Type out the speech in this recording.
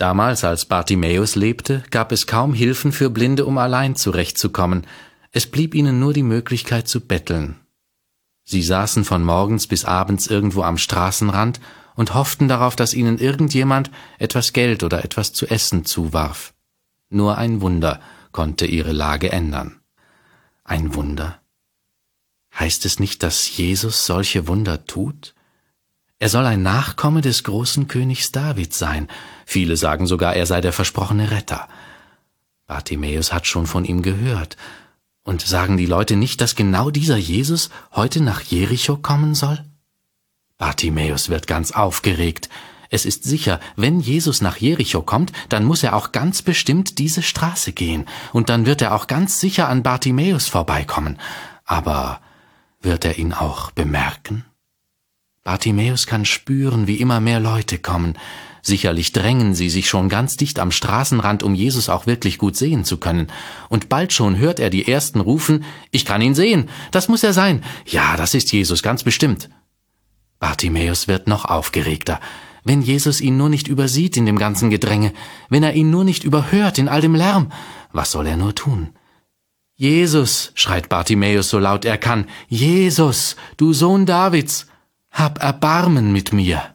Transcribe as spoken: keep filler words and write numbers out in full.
Damals, als Bartimäus lebte, gab es kaum Hilfen für Blinde, um allein zurechtzukommen. Es blieb ihnen nur die Möglichkeit zu betteln. Sie saßen von morgens bis abends irgendwo am Straßenrand und hofften darauf, dass ihnen irgendjemand etwas Geld oder etwas zu essen zuwarf. Nur ein Wunder konnte ihre Lage ändern. Ein Wunder? Heißt es nicht, dass Jesus solche Wunder tut? Er soll ein Nachkomme des großen Königs David sein. Viele sagen sogar, er sei der versprochene Retter. Bartimäus hat schon von ihm gehört. Und sagen die Leute nicht, dass genau dieser Jesus heute nach Jericho kommen soll? Bartimäus wird ganz aufgeregt. Es ist sicher, wenn Jesus nach Jericho kommt, dann muss er auch ganz bestimmt diese Straße gehen. Und dann wird er auch ganz sicher an Bartimäus vorbeikommen. Aber wird er ihn auch bemerken? Bartimäus kann spüren, wie immer mehr Leute kommen. Sicherlich drängen sie sich schon ganz dicht am Straßenrand, um Jesus auch wirklich gut sehen zu können. Und bald schon hört er die Ersten rufen, »Ich kann ihn sehen, das muss er sein. Ja, das ist Jesus, ganz bestimmt.« Bartimäus wird noch aufgeregter. Wenn Jesus ihn nur nicht übersieht in dem ganzen Gedränge, wenn er ihn nur nicht überhört in all dem Lärm, was soll er nur tun? »Jesus«, schreit Bartimäus so laut er kann, »Jesus, du Sohn Davids, hab Erbarmen mit mir!«